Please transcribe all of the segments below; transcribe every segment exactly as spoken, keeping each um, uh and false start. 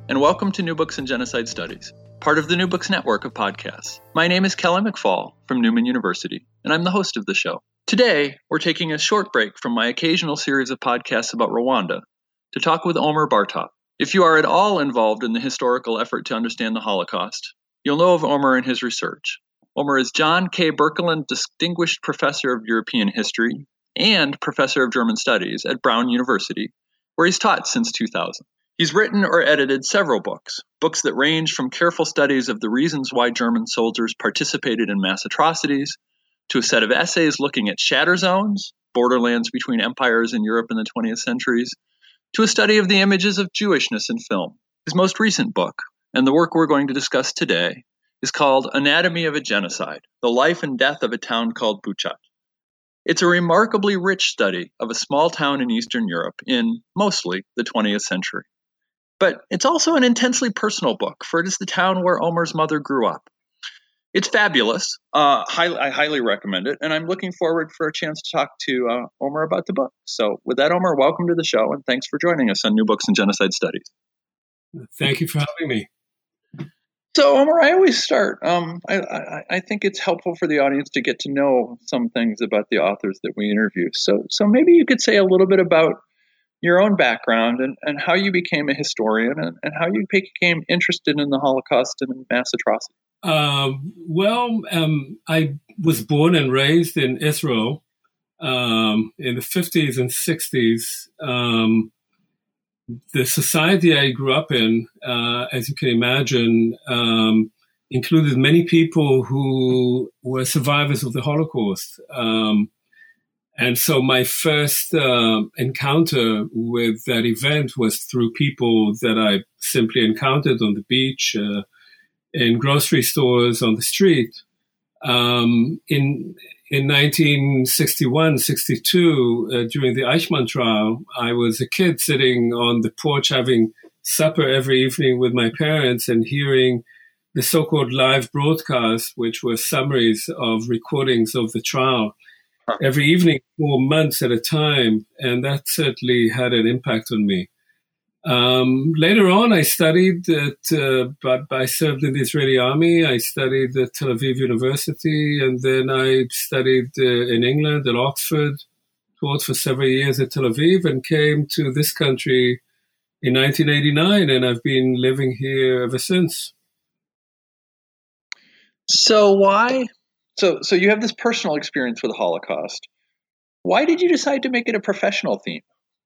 and welcome to New Books in Genocide Studies, part of the New Books Network of podcasts. My name is Kelly McFall from Newman University, and I'm the host of the show. Today, we're taking a short break from my occasional series of podcasts about Rwanda to talk with Omer Bartov. If you are at all involved in the historical effort to understand the Holocaust, you'll know of Omer and his research. Omer is John K. Birkeland Distinguished Professor of European History and Professor of German Studies at Brown University, where he's taught since two thousand. He's written or edited several books, books that range from careful studies of the reasons why German soldiers participated in mass atrocities, to a set of essays looking at shatter zones, borderlands between empires in Europe in the twentieth centuries, to a study of the images of Jewishness in film. His most recent book, and the work we're going to discuss today, is called Anatomy of a Genocide, The Life and Death of a Town Called Buchach. It's a remarkably rich study of a small town in Eastern Europe in, mostly, the twentieth century. But it's also an intensely personal book, for it is the town where Omer's mother grew up. It's fabulous. Uh, highly, I highly recommend it, and I'm looking forward for a chance to talk to uh, Omer about the book. So with that, Omer, welcome to the show, and thanks for joining us on New Books in Genocide Studies. Thank you for having me. So, Omer, I always start. Um, I, I, I think it's helpful for the audience to get to know some things about the authors that we interview. So, so maybe you could say a little bit about your own background and, and how you became a historian and, and how you became interested in the Holocaust and mass atrocity. Uh, well, um, I was born and raised in Israel um, in the fifties and sixties. Um, the society I grew up in, uh, as you can imagine, um, included many people who were survivors of the Holocaust. Um, and so my first uh, encounter with that event was through people that I simply encountered on the beach, uh, in grocery stores, on the street. Um, in in nineteen sixty-one, sixty-two, uh, during the Eichmann trial, I was a kid sitting on the porch having supper every evening with my parents and hearing the so-called live broadcast, which were summaries of recordings of the trial, every evening for months at a time. And that certainly had an impact on me. Um, later on, I studied at, uh, but I served in the Israeli army. I studied at Tel Aviv University, and then I studied uh, in England at Oxford, taught for several years at Tel Aviv, and came to this country in nineteen eighty-nine, and I've been living here ever since. So why? So, so you have this personal experience with the Holocaust. Why did you decide to make it a professional theme?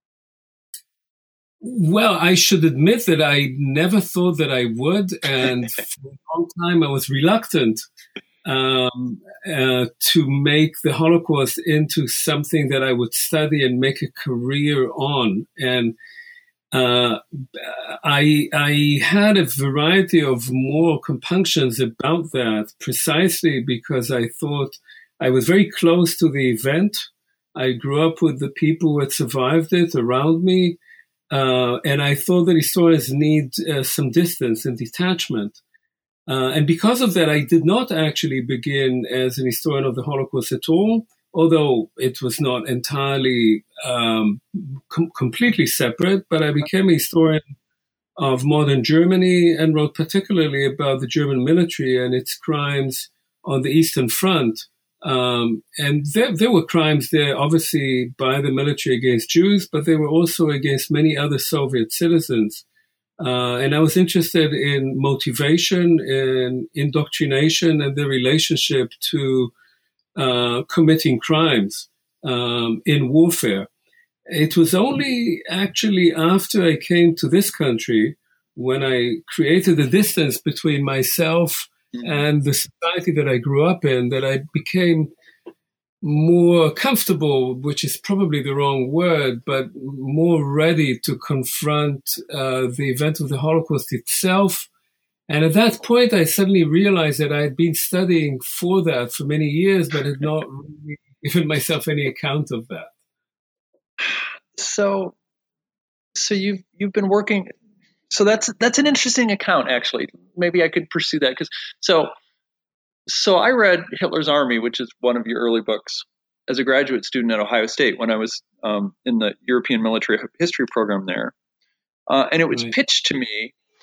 Well, I should admit that I never thought that I would, and for a long time I was reluctant um, uh, to make the Holocaust into something that I would study and make a career on. And uh, I, I had a variety of moral compunctions about that, precisely because I thought I was very close to the event. I grew up with the people who had survived it around me. Uh, and I thought that historians need uh, some distance and detachment. Uh, and because of that, I did not actually begin as an historian of the Holocaust at all, although it was not entirely um, com- completely separate. But I became a historian of modern Germany and wrote particularly about the German military and its crimes on the Eastern Front. Um, and there, there were crimes there, obviously, by the military against Jews, but they were also against many other Soviet citizens. Uh, and I was interested in motivation and indoctrination and the relationship to uh, committing crimes um, in warfare. It was only actually after I came to this country when I created a distance between myself and the society that I grew up in, that I became more comfortable, which is probably the wrong word, but more ready to confront uh, the event of the Holocaust itself. And at that point, I suddenly realized that I had been studying for that for many years, but had not really given myself any account of that. So, so you've you've been working. So that's that's an interesting account, actually. Maybe I could pursue that because so so I read Hitler's Army, which is one of your early books, as a graduate student at Ohio State when I was um, in the European Military History program there, uh, and it was Right. pitched to me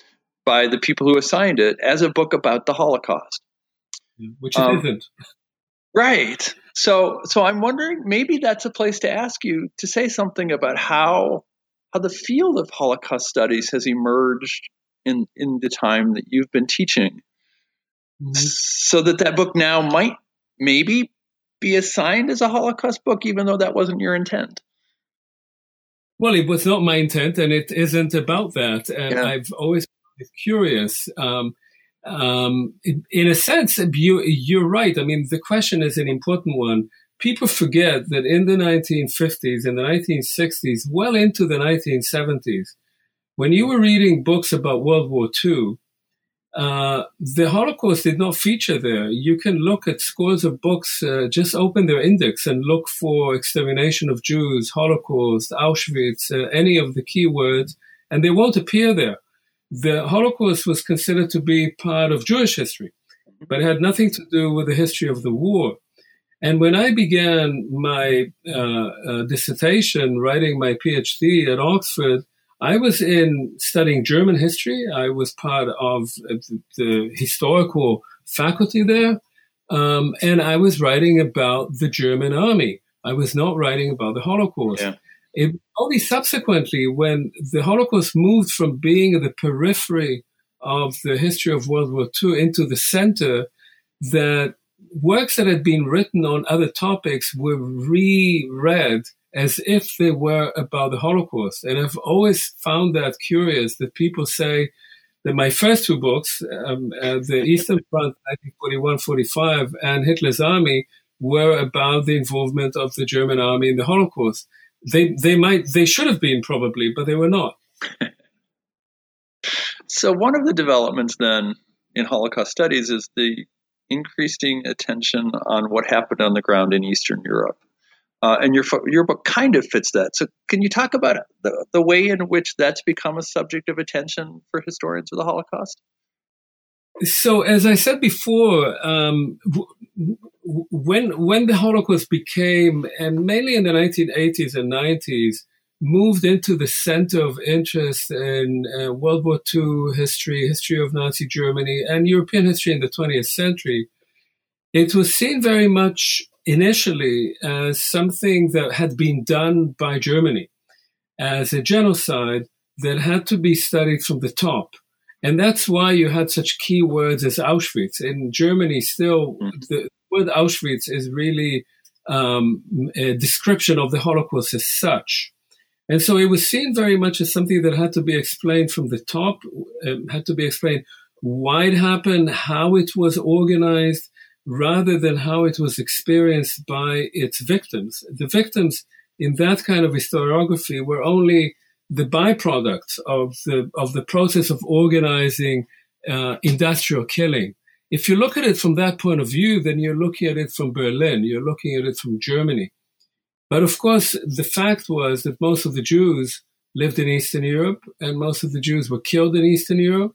by the people who assigned it as a book about the Holocaust. Which it um, isn't. Right. So so I'm wondering, maybe that's a place to ask you to say something about how how the field of Holocaust studies has emerged in, in the time that you've been teaching, mm-hmm. so that that book now might maybe be assigned as a Holocaust book, even though that wasn't your intent. Well, it was not my intent, and it isn't about that. And yeah. I've always been curious. Um, um, in, in a sense, you, you're right. I mean, the question is an important one. People forget that in the nineteen fifties, in the nineteen sixties, well into the nineteen seventies, when you were reading books about World War Two, uh, the Holocaust did not feature there. You can look at scores of books, uh, just open their index and look for extermination of Jews, Holocaust, Auschwitz, uh, any of the keywords, and they won't appear there. The Holocaust was considered to be part of Jewish history, but it had nothing to do with the history of the war. And when I began my uh, uh, dissertation, writing my PhD at Oxford, I was in studying German history. I was part of the, the historical faculty there, um, and I was writing about the German army. I was not writing about the Holocaust. Yeah. It only subsequently, when the Holocaust moved from being at the periphery of the history of World War Two into the center, that works that had been written on other topics were reread as if they were about the Holocaust. And I've always found that curious, that people say that my first two books, um, uh, the Eastern Front, nineteen forty-one forty-five, and Hitler's Army, were about the involvement of the German army in the Holocaust. They they might they should have been, probably, but they were not. So one of the developments then in Holocaust studies is the increasing attention on what happened on the ground in Eastern Europe. Uh, and your your book kind of fits that. So can you talk about the, the way in which that's become a subject of attention for historians of the Holocaust? So, as I said before, um, w- when when the Holocaust became, and mainly in the nineteen eighties and nineties, moved into the center of interest in uh, World War Two history, history of Nazi Germany, and European history in the twentieth century, it was seen very much initially as something that had been done by Germany, as a genocide that had to be studied from the top. And that's why you had such key words as Auschwitz. In Germany, still, the word Auschwitz is really um, a description of the Holocaust as such. And so it was seen very much as something that had to be explained from the top, um, had to be explained why it happened, how it was organized, rather than how it was experienced by its victims. The victims in that kind of historiography were only the byproducts of the of the process of organizing uh, industrial killing. If you look at it from that point of view, then you're looking at it from Berlin, you're looking at it from Germany. But of course, the fact was that most of the Jews lived in Eastern Europe, and most of the Jews were killed in Eastern Europe.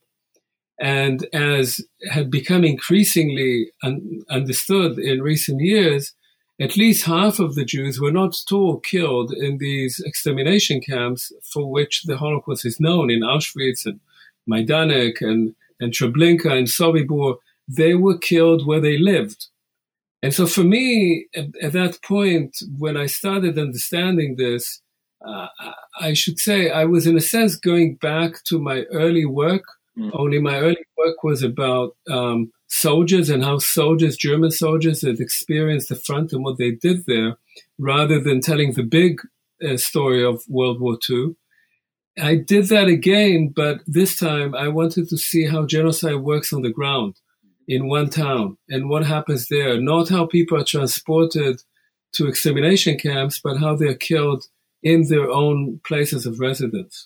And as had become increasingly un- understood in recent years, at least half of the Jews were not at all killed in these extermination camps for which the Holocaust is known, in Auschwitz and Majdanek and, and Treblinka and Sobibor. They were killed where they lived. And so for me, at, at that point, when I started understanding this, uh, I should say I was in a sense going back to my early work, mm. only my early work was about um, soldiers and how soldiers, German soldiers, had experienced the front and what they did there, rather than telling the big uh, story of World War Two. I did that again, but this time I wanted to see how genocide works on the ground in one town and what happens there, not how people are transported to extermination camps, but how they're killed in their own places of residence.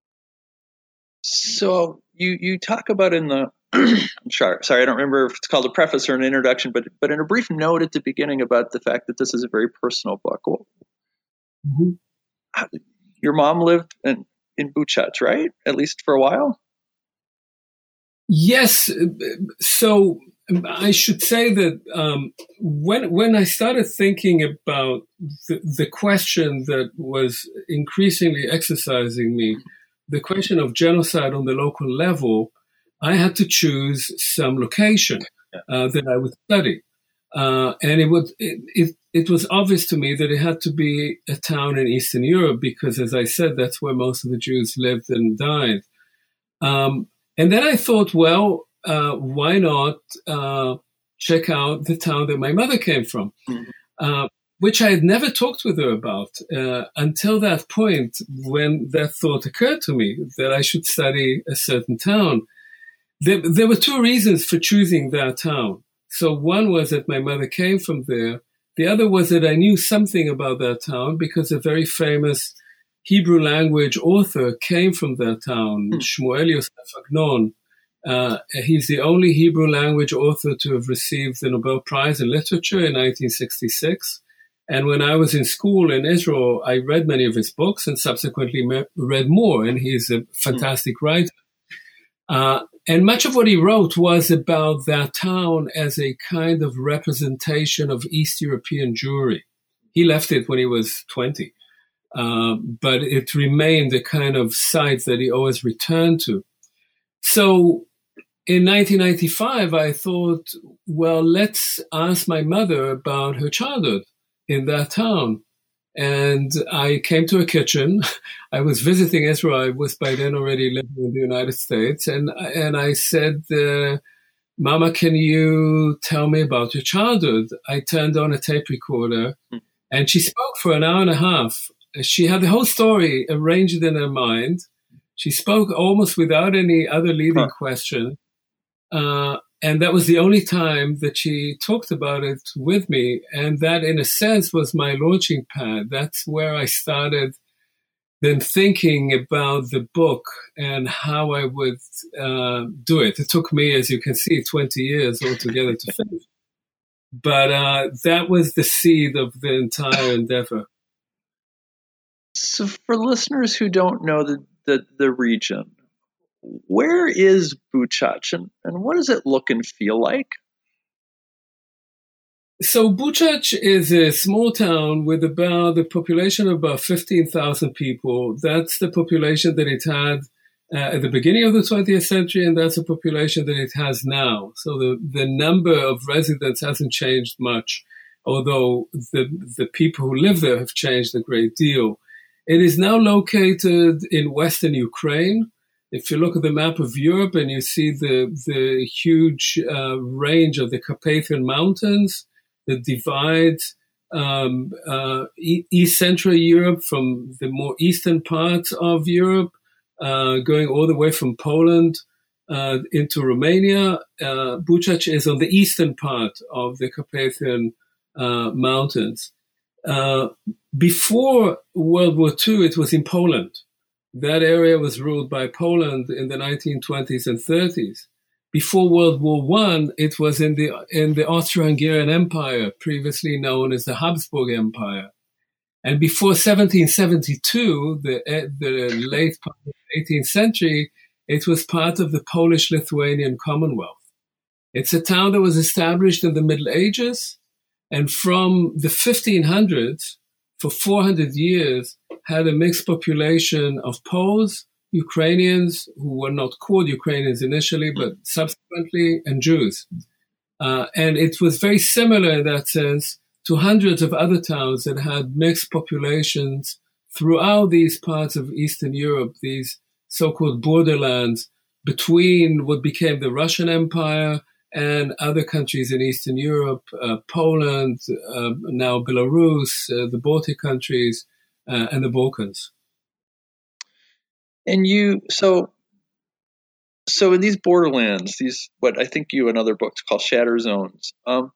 So you, you talk about in the, I'm sorry, sorry, I don't remember if it's called a preface or an introduction, but but in a brief note at the beginning about the fact that this is a very personal book. Mm-hmm. How, your mom lived in, in Buchach, right? At least for a while? Yes. So I should say that um, when when I started thinking about the, the question that was increasingly exercising me, the question of genocide on the local level, I had to choose some location uh, that I would study. Uh, and it would it, it it was obvious to me that it had to be a town in Eastern Europe because, as I said, that's where most of the Jews lived and died. Um, and then I thought, well, uh, why not uh, check out the town that my mother came from, mm-hmm. uh, which I had never talked with her about uh, until that point when that thought occurred to me that I should study a certain town. There, there were two reasons for choosing that town. So one was that my mother came from there. The other was that I knew something about that town because a very famous Hebrew language author came from that town, mm. Shmuel Yosef Agnon. Uh, he's the only Hebrew language author to have received the Nobel Prize in Literature in nineteen sixty-six. And when I was in school in Israel, I read many of his books and subsequently me- read more. And he's a fantastic mm. writer. Uh, and much of what he wrote was about that town as a kind of representation of East European Jewry. He left it when he was twenty, uh, but it remained a kind of site that he always returned to. So in nineteen ninety-five, I thought, well, let's ask my mother about her childhood in that town. And I came to her kitchen. I was visiting Israel. I was by then already living in the United States. And, and I said, uh, Mama, can you tell me about your childhood? I turned on a tape recorder and she spoke for an hour and a half. She had the whole story arranged in her mind. She spoke almost without any other leading huh. question. Uh, And that was the only time that she talked about it with me. And that, in a sense, was my launching pad. That's where I started then thinking about the book and how I would uh, do it. It took me, as you can see, twenty years altogether to finish. But uh, that was the seed of the entire endeavor. So for listeners who don't know the, the, the region, where is Buchach and, and what does it look and feel like? So Buchach is a small town with about the population of about fifteen thousand people. That's the population that it had uh, at the beginning of the twentieth century, and that's the population that it has now. So the, the number of residents hasn't changed much, although the, the people who live there have changed a great deal. It is now located in western Ukraine. If you look at the map of Europe and you see the, the huge uh, range of the Carpathian Mountains that divides um, uh, East Central Europe from the more eastern parts of Europe, uh, going all the way from Poland uh, into Romania. Uh, Buchach is on the eastern part of the Carpathian uh, Mountains. Uh, before World War Two, it was in Poland. That area was ruled by Poland in the nineteen twenties and thirties. Before World War One, it was in the in the Austro-Hungarian Empire, previously known as the Habsburg Empire. And before seventeen seventy-two, the, the late part of the eighteenth century, it was part of the Polish-Lithuanian Commonwealth. It's a town that was established in the Middle Ages, and from the fifteen hundreds, for four hundred years, had a mixed population of Poles, Ukrainians, who were not called Ukrainians initially, but subsequently, and Jews. Uh, and it was very similar in that sense to hundreds of other towns that had mixed populations throughout these parts of Eastern Europe, these so-called borderlands between what became the Russian Empire and other countries in Eastern Europe, uh, Poland, uh, now Belarus, uh, the Baltic countries, uh, and the Balkans. And you, so, so in these borderlands, these, what I think you and other books call shatter zones, um,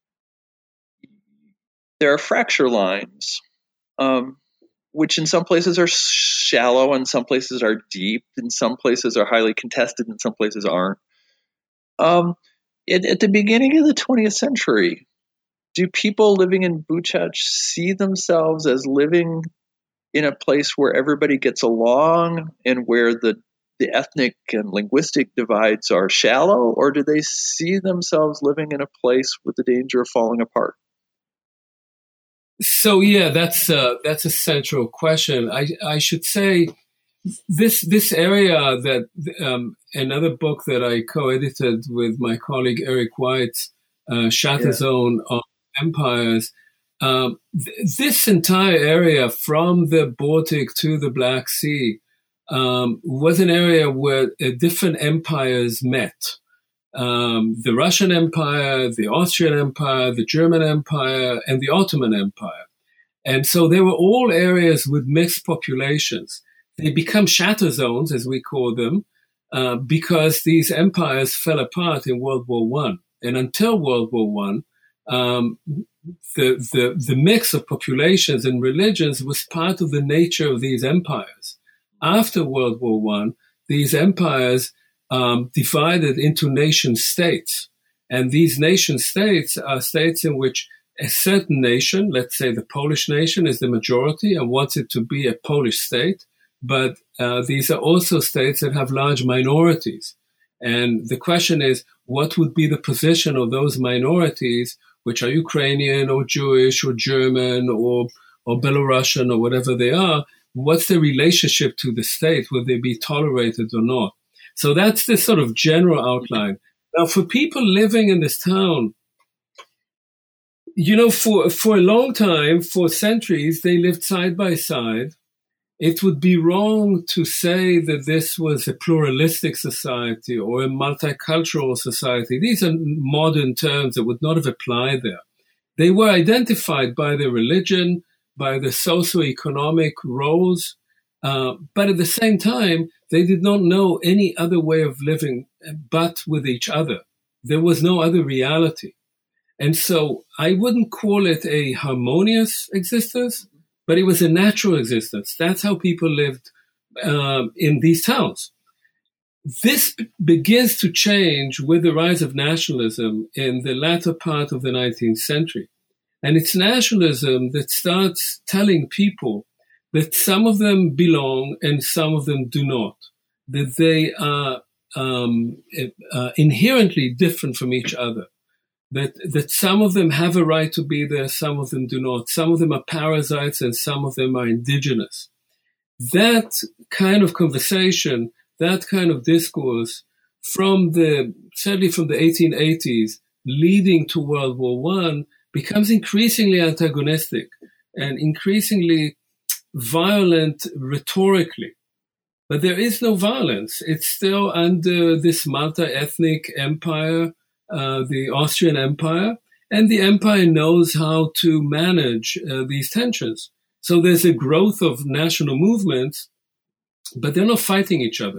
there are fracture lines, um, which in some places are shallow, and some places are deep, and some places are highly contested, and some places aren't. Um, At, at the beginning of the twentieth century, do people living in Buchach see themselves as living in a place where everybody gets along and where the, the ethnic and linguistic divides are shallow, or do they see themselves living in a place with the danger of falling apart? So, yeah, that's uh, that's a central question. I, I should say this this area that um, another book that I co-edited with my colleague Eric White, uh, Shatter yeah. Zone of Empires. Um, th- this entire area from the Baltic to the Black Sea um, was an area where uh, different empires met. Um, the Russian Empire, the Austrian Empire, the German Empire, and the Ottoman Empire. And so they were all areas with mixed populations. They become shatter zones, as we call them, uh, because these empires fell apart in World War One. And until World War One, um, the, the, the mix of populations and religions was part of the nature of these empires. After World War One, these empires um, divided into nation states. And these nation states are states in which a certain nation, let's say the Polish nation, is the majority and wants it to be a Polish state. But uh, these are also states that have large minorities. And the question is, what would be the position of those minorities, which are Ukrainian or Jewish or German or, or Belarusian or whatever they are? What's the relationship to the state? Will they be tolerated or not? So that's the sort of general outline. Now, for people living in this town, you know, for, for a long time, for centuries, they lived side by side. It would be wrong to say that this was a pluralistic society or a multicultural society. These are modern terms that would not have applied there. They were identified by their religion, by the socioeconomic roles, uh, but at the same time, they did not know any other way of living but with each other. There was no other reality. And so I wouldn't call it a harmonious existence, but it was a natural existence. That's how people lived um, in these towns. This b- begins to change with the rise of nationalism in the latter part of the nineteenth century. And it's nationalism that starts telling people that some of them belong and some of them do not, that they are um, uh, inherently different from each other. That, that some of them have a right to be there, some of them do not. Some of them are parasites and some of them are indigenous. That kind of conversation, that kind of discourse from the, certainly from the eighteen eighties, leading to World War One, becomes increasingly antagonistic and increasingly violent rhetorically. But there is no violence. It's still under this multi-ethnic empire, Uh, the Austrian Empire, and the empire knows how to manage uh, these tensions. So there's a growth of national movements, but they're not fighting each other.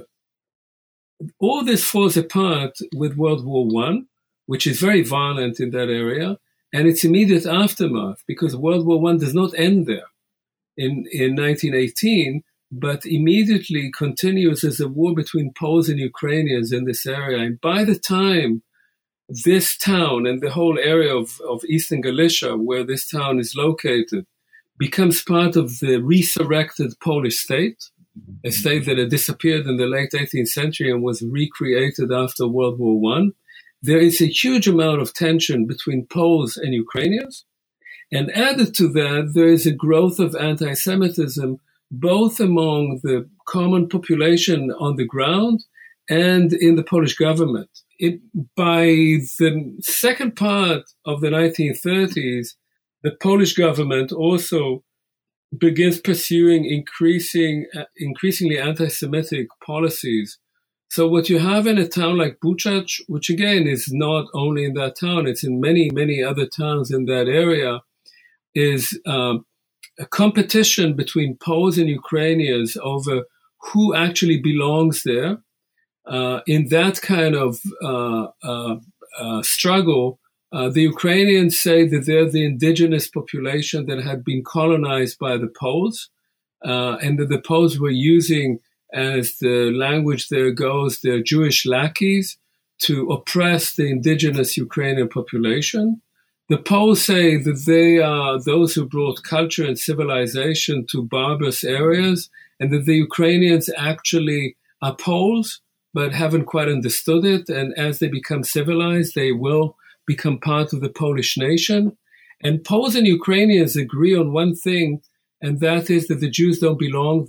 All this falls apart with World War One, which is very violent in that area, and its immediate aftermath, because World War One does not end there in, in nineteen eighteen, but immediately continues as a war between Poles and Ukrainians in this area. And by the time this town and the whole area of, of Eastern Galicia, where this town is located, becomes part of the resurrected Polish state, a state that had disappeared in the late eighteenth century and was recreated after World War One. There is a huge amount of tension between Poles and Ukrainians. And added to that, there is a growth of anti-Semitism, both among the common population on the ground and in the Polish government. It, by the second part of the nineteen thirties, the Polish government also begins pursuing increasing, uh, increasingly anti-Semitic policies. So what you have in a town like Buchach, which again is not only in that town, it's in many, many other towns in that area, is um, a competition between Poles and Ukrainians over who actually belongs there. Uh, in that kind of uh, uh, uh, struggle, uh, the Ukrainians say that they're the indigenous population that had been colonized by the Poles, uh, and that the Poles were using, as the language there goes, their Jewish lackeys to oppress the indigenous Ukrainian population. The Poles say that they are those who brought culture and civilization to barbarous areas, and that the Ukrainians actually are Poles, but haven't quite understood it. And as they become civilized, they will become part of the Polish nation. And Poles and Ukrainians agree on one thing, and that is that the Jews don't belong there.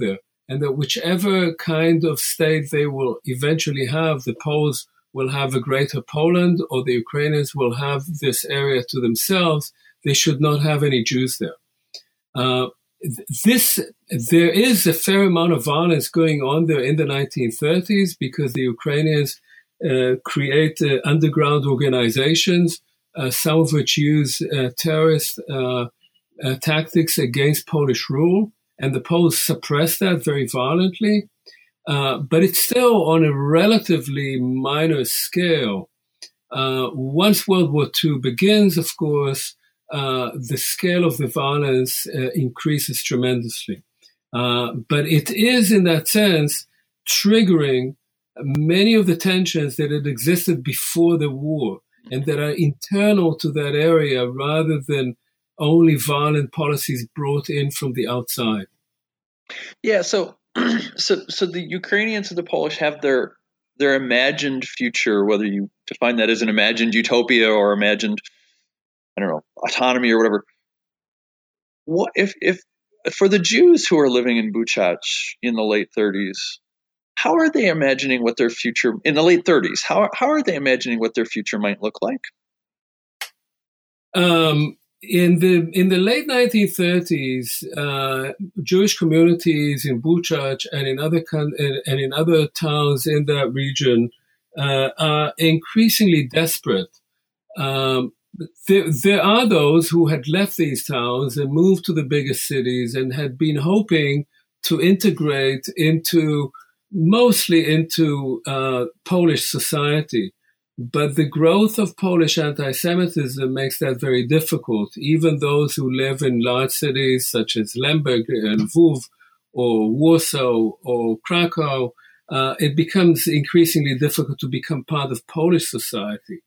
and that whichever kind of state they will eventually have, the Poles will have a greater Poland or the Ukrainians will have this area to themselves, they should not have any Jews there. Uh, this, there is a fair amount of violence going on there in the nineteen thirties because the Ukrainians uh, create uh, underground organizations, uh, some of which use uh, terrorist uh, uh, tactics against Polish rule, and the Poles suppress that very violently. Uh, but it's still on a relatively minor scale. Uh, once World War Two begins, of course, uh, the scale of the violence uh, increases tremendously. Uh, but it is, in that sense, triggering many of the tensions that had existed before the war and that are internal to that area rather than only violent policies brought in from the outside. Yeah, so so so the Ukrainians and the Polish have their their imagined future, whether you define that as an imagined utopia or imagined, I don't know, autonomy or whatever. What if if for the Jews who are living in Buchach in the late thirties, how are they imagining what their future in the late thirties? How how are they imagining what their future might look like? Um. In the in the late nineteen thirties, uh, Jewish communities in Buchach and in other con- and in other towns in that region uh, are increasingly desperate. Um, there, there are those who had left these towns and moved to the bigger cities and had been hoping to integrate into mostly into uh, Polish society. But the growth of Polish anti-Semitism makes that very difficult. Even those who live in large cities such as Lemberg and Lviv or Warsaw or Krakow, uh, it becomes increasingly difficult to become part of Polish society.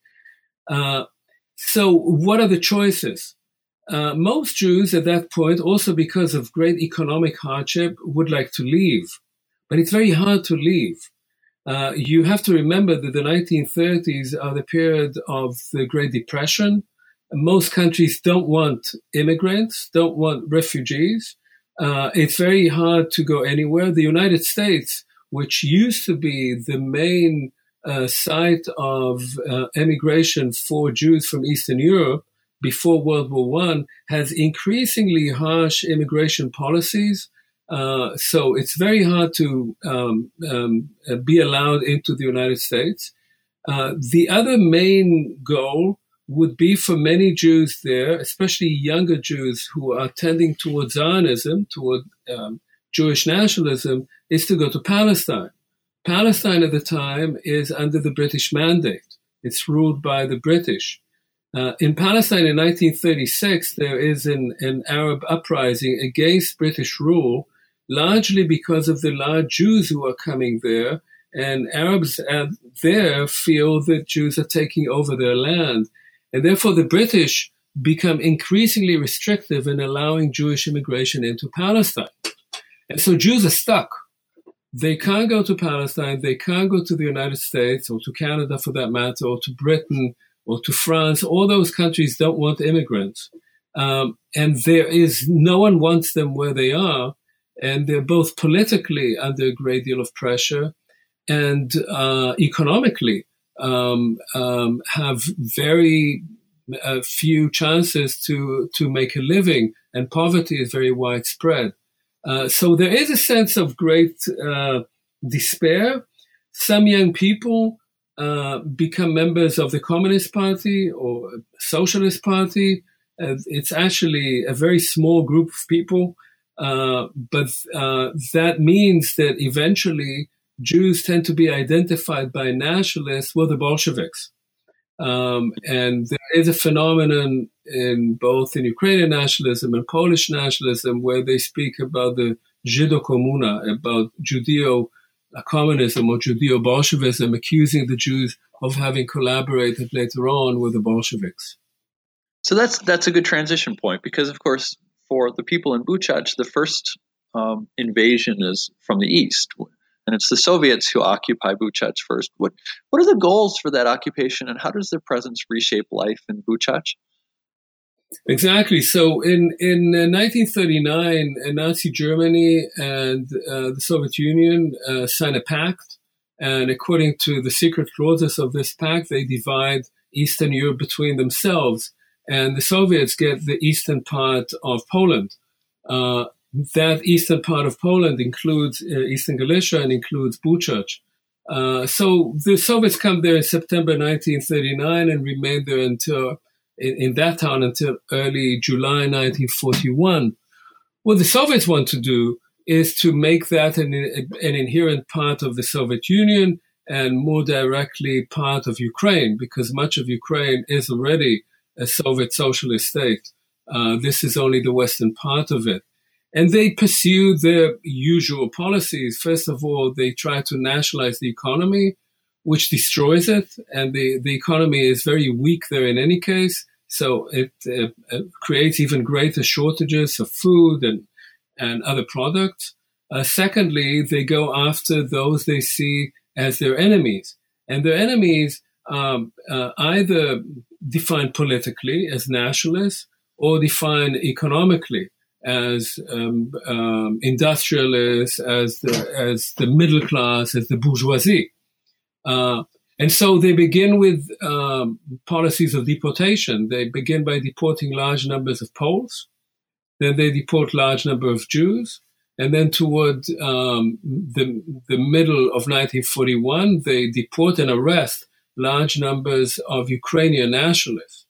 Uh, so what are the choices? Uh, most Jews at that point, also because of great economic hardship, would like to leave. But it's very hard to leave. Uh, you have to remember that the nineteen thirties are the period of the Great Depression. Most countries don't want immigrants, don't want refugees. Uh, it's very hard to go anywhere. The United States, which used to be the main uh, site of uh, emigration for Jews from Eastern Europe before World War One, has increasingly harsh immigration policies. Uh, so it's very hard to um, um, be allowed into the United States. Uh, the other main goal would be for many Jews there, especially younger Jews who are tending towards Zionism, toward um, Jewish nationalism, is to go to Palestine. Palestine at the time is under the British mandate. It's ruled by the British. Uh, in Palestine in nineteen thirty-six, there is an, an Arab uprising against British rule, largely because of the large Jews who are coming there, and Arabs there feel that Jews are taking over their land. And therefore the British become increasingly restrictive in allowing Jewish immigration into Palestine. And so Jews are stuck. They can't go to Palestine, they can't go to the United States, or to Canada for that matter, or to Britain, or to France. All those countries don't want immigrants. Um, and there is, no one wants them where they are. And they're both politically under a great deal of pressure and uh, economically um, um, have very uh, few chances to, to make a living, and poverty is very widespread. Uh, so there is a sense of great uh, despair. Some young people uh, become members of the Communist Party or Socialist Party. Uh, it's actually a very small group of people. Uh, but uh, that means that eventually Jews tend to be identified by nationalists with the Bolsheviks. Um, and there is a phenomenon in both in Ukrainian nationalism and Polish nationalism where they speak about the Żydo-komuna, about Judeo-communism or Judeo-Bolshevism, accusing the Jews of having collaborated later on with the Bolsheviks. So that's that's a good transition point because, of course, for the people in Buchach, the first um, invasion is from the east, and it's the Soviets who occupy Buchach first. What what are the goals for that occupation, and how does their presence reshape life in Buchach? Exactly. So in, in uh, nineteen thirty-nine, uh, Nazi Germany and uh, the Soviet Union uh, sign a pact. And according to the secret clauses of this pact, they divide Eastern Europe between themselves. And the Soviets get the eastern part of Poland. Uh, that eastern part of Poland includes uh, Eastern Galicia and includes Buchach. Uh, so the Soviets come there in September nineteen thirty-nine and remain there until in, in that town until early July nineteen forty-one. What the Soviets want to do is to make that an, an inherent part of the Soviet Union and more directly part of Ukraine, because much of Ukraine is already a Soviet socialist state. Uh, this is only the western part of it. And they pursue their usual policies. First of all, they try to nationalize the economy, which destroys it. And the, the economy is very weak there in any case. So it uh, creates even greater shortages of food and, and other products. Uh, secondly, they go after those they see as their enemies. And their enemies um, uh, either defined politically as nationalists or defined economically as um, um, industrialists, as the, as the middle class, as the bourgeoisie. Uh, and so they begin with um, policies of deportation. They begin by deporting large numbers of Poles. Then they deport large number of Jews. And then toward um, the, the middle of nineteen forty-one, they deport and arrest large numbers of Ukrainian nationalists.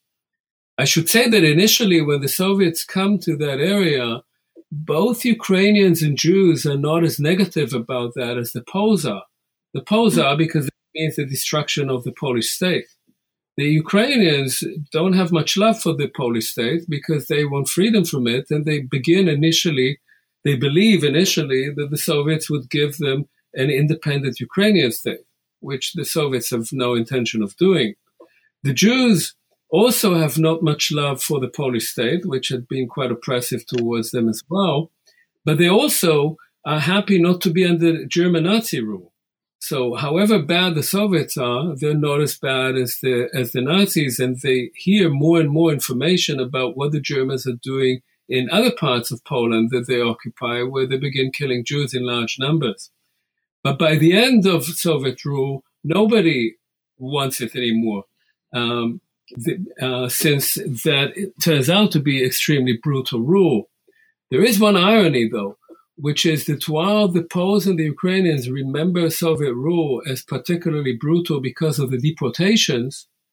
I should say that initially when the Soviets come to that area, both Ukrainians and Jews are not as negative about that as the Poles are. The Poles are because it means the destruction of the Polish state. The Ukrainians don't have much love for the Polish state because they want freedom from it, and they begin initially, they believe initially that the Soviets would give them an independent Ukrainian state, which the Soviets have no intention of doing. The Jews also have not much love for the Polish state, which had been quite oppressive towards them as well. But they also are happy not to be under German Nazi rule. So however bad the Soviets are, they're not as bad as the, as the Nazis, and they hear more and more information about what the Germans are doing in other parts of Poland that they occupy, where they begin killing Jews in large numbers. But by the end of Soviet rule, nobody wants it anymore. Um, The, uh, since that it turns out to be extremely brutal rule. There is one irony, though, which is that while the Poles and the Ukrainians remember Soviet rule as particularly brutal because of the deportations,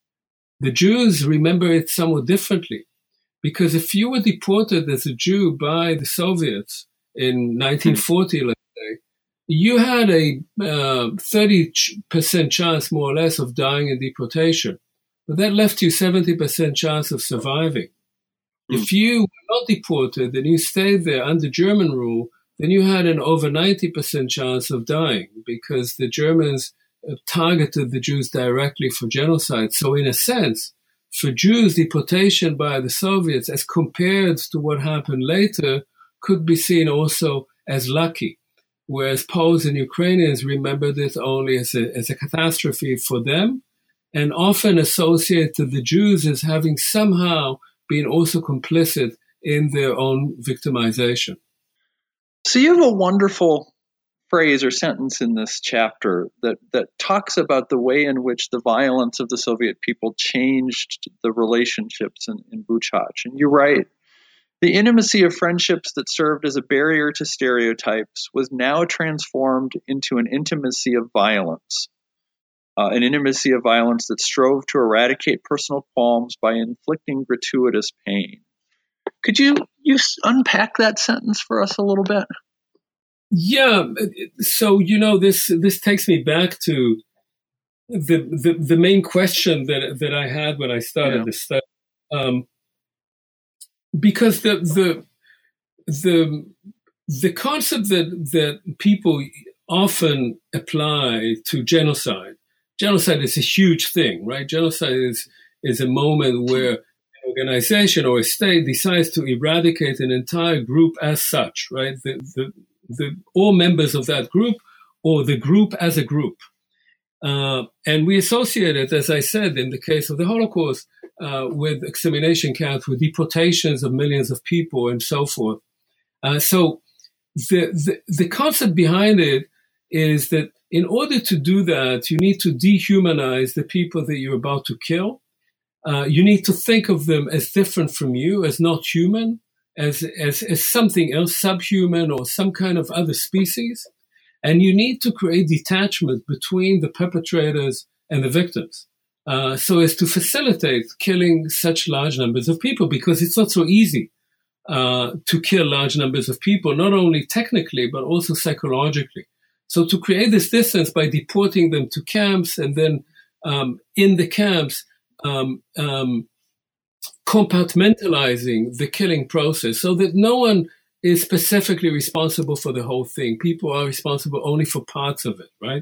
the Jews remember it somewhat differently. Because if you were deported as a Jew by the Soviets in nineteen forty, let's say, you had a uh, thirty percent chance, more or less, of dying in deportation. But that left you seventy percent chance of surviving. Mm. If you were not deported and you stayed there under German rule, then you had an over ninety percent chance of dying because the Germans targeted the Jews directly for genocide. So in a sense, for Jews, deportation by the Soviets as compared to what happened later could be seen also as lucky, whereas Poles and Ukrainians remembered it only as a, as a catastrophe for them, and often associated the Jews as having somehow been also complicit in their own victimization. So you have a wonderful phrase or sentence in this chapter that, that talks about the way in which the violence of the Soviet people changed the relationships in, in Buchach. And you write, the intimacy of friendships that served as a barrier to stereotypes was now transformed into an intimacy of violence. Uh, an intimacy of violence that strove to eradicate personal qualms by inflicting gratuitous pain. Could you, you unpack that sentence for us a little bit? Yeah. So, you know, this this takes me back to the the, the main question that that I had when I started yeah. the study. Um, because the the the the concept that that people often apply to genocide. Genocide is a huge thing, right? Genocide is, is a moment where an organization or a state decides to eradicate an entire group as such, right? The, the, the, all members of that group or the group as a group. Uh, and we associate it, as I said, in the case of the Holocaust, uh, with extermination camps, with deportations of millions of people and so forth. Uh, so the, the the concept behind it is that in order to do that, you need to dehumanize the people that you're about to kill. Uh, you need to think of them as different from you, as not human, as, as, as something else, subhuman or some kind of other species. And you need to create detachment between the perpetrators and the victims, uh, so as to facilitate killing such large numbers of people, because it's not so easy uh, to kill large numbers of people, not only technically, but also psychologically. So to create this distance by deporting them to camps and then um, in the camps, um, um, compartmentalizing the killing process so that no one is specifically responsible for the whole thing. People are responsible only for parts of it, right?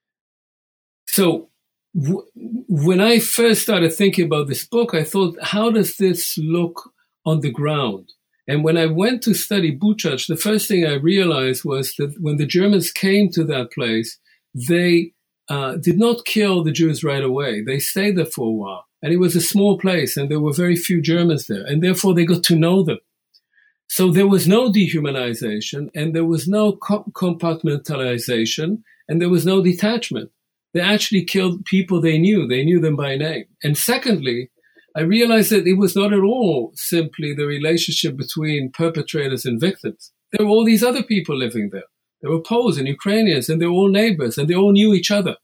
So w- when I first started thinking about this book, I thought, how does this look on the ground? And when I went to study Buchach, the first thing I realized was that when the Germans came to that place, they uh, did not kill the Jews right away. They stayed there for a while. And it was a small place, and there were very few Germans there. And therefore, they got to know them. So there was no dehumanization, and there was no co- compartmentalization, and there was no detachment. They actually killed people they knew. They knew them by name. And secondly, I realized that it was not at all simply the relationship between perpetrators and victims. There were all these other people living there. There were Poles and Ukrainians, and they were all neighbors, and they all knew each other.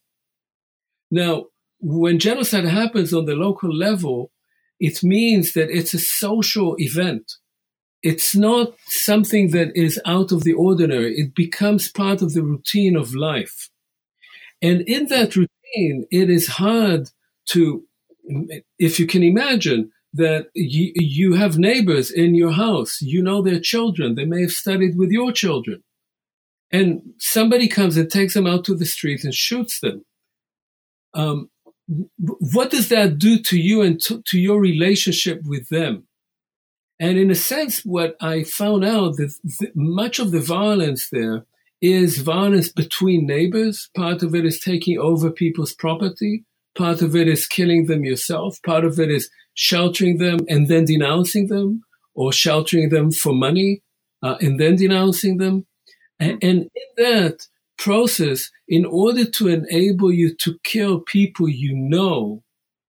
Now, when genocide happens on the local level, it means that it's a social event. It's not something that is out of the ordinary. It becomes part of the routine of life. And in that routine, it is hard to, if you can imagine that you, you have neighbors in your house, you know their children, they may have studied with your children, and somebody comes and takes them out to the street and shoots them. Um, what does that do to you and to, to your relationship with them? And in a sense, what I found out that th- much of the violence there is violence between neighbors. Part of it is taking over people's property. Part of it is killing them yourself. Part of it is sheltering them and then denouncing them, or sheltering them for money uh, and then denouncing them. And, and in that process, in order to enable you to kill people you know,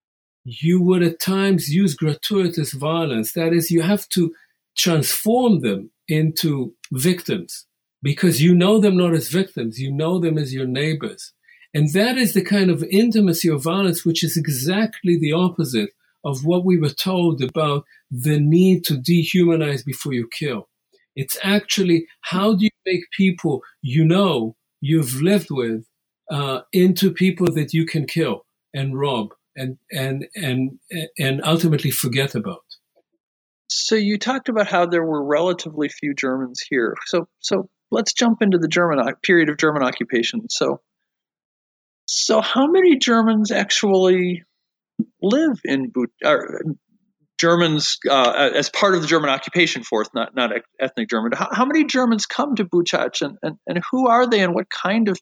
you would at times use gratuitous violence. That is, you have to transform them into victims because you know them not as victims, you know them as your neighbors. And that is the kind of intimacy of violence which is exactly the opposite of what we were told about the need to dehumanize before you kill. It's actually, how do you make people you know, you've lived with, uh, into people that you can kill and rob and and and and ultimately forget about? So you talked about how there were relatively few Germans here. So so let's jump into the German period of German occupation. So so how many Germans actually live in Buch? Or Germans uh, as part of the German occupation force, not not ethnic German. How, how many Germans come to Buchach, and, and, and who are they, and what kind of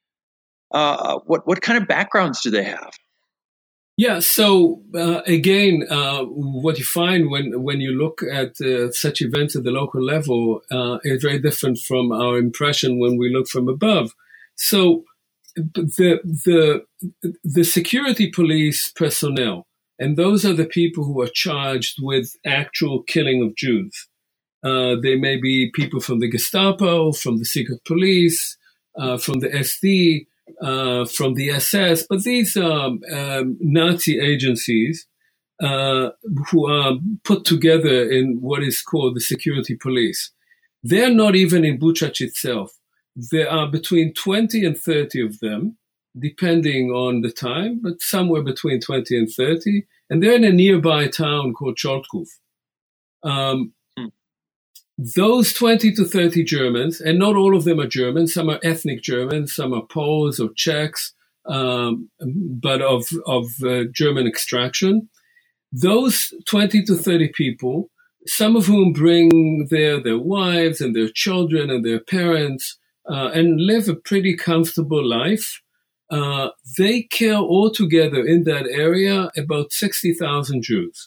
uh, what what kind of backgrounds do they have? Yeah, so uh, again, uh, what you find when when you look at uh, such events at the local level uh, is very different from our impression when we look from above. So the the the security police personnel, and those are the people who are charged with actual killing of Jews. Uh, they may be people from the Gestapo, from the secret police, uh, from the S D, uh, from the S S, but these are um, Nazi agencies uh, who are put together in what is called the security police. They're not even in Buchach itself. There are between twenty and thirty of them, depending on the time, but somewhere between twenty and thirty. And they're in a nearby town called Chortkov. Um, hmm. Those twenty to thirty Germans, and not all of them are German, some are ethnic Germans, some are Poles or Czechs, um, but of, of uh, German extraction. Those twenty to thirty people, some of whom bring their, their wives and their children and their parents, Uh, and live a pretty comfortable life. uh, they kill altogether in that area about sixty thousand Jews.